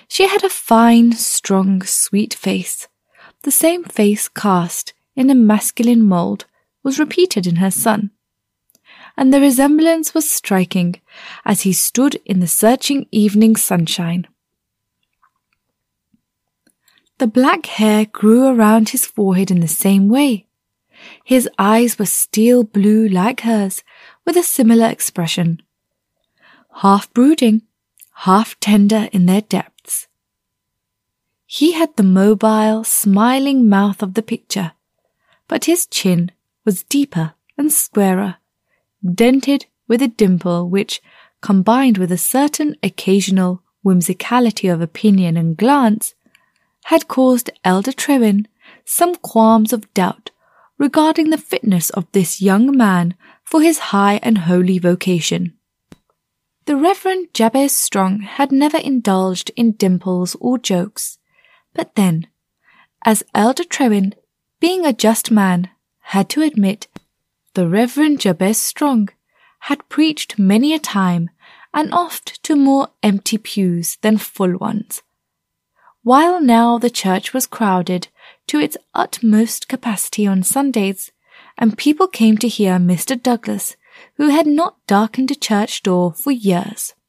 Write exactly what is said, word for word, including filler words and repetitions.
She had a fine, strong, sweet face. The same face cast in a masculine mould was repeated in her son, and the resemblance was striking as he stood in the searching evening sunshine. The black hair grew around his forehead in the same way. His eyes were steel blue like hers, with a similar expression, half brooding, half tender in their depths. He had the mobile, smiling mouth of the picture, but his chin was deeper and squarer, dented with a dimple which, combined with a certain occasional whimsicality of opinion and glance, had caused Elder Trewin some qualms of doubt regarding the fitness of this young man for his high and holy vocation. The Reverend Jabez Strong had never indulged in dimples or jokes, but then, as Elder Trewin, being a just man, had to admit, the Reverend Jabez Strong had preached many a time and oft to more empty pews than full ones, while now the church was crowded to its utmost capacity on Sundays, and people came to hear Mister Douglas, who had not darkened a church door for years.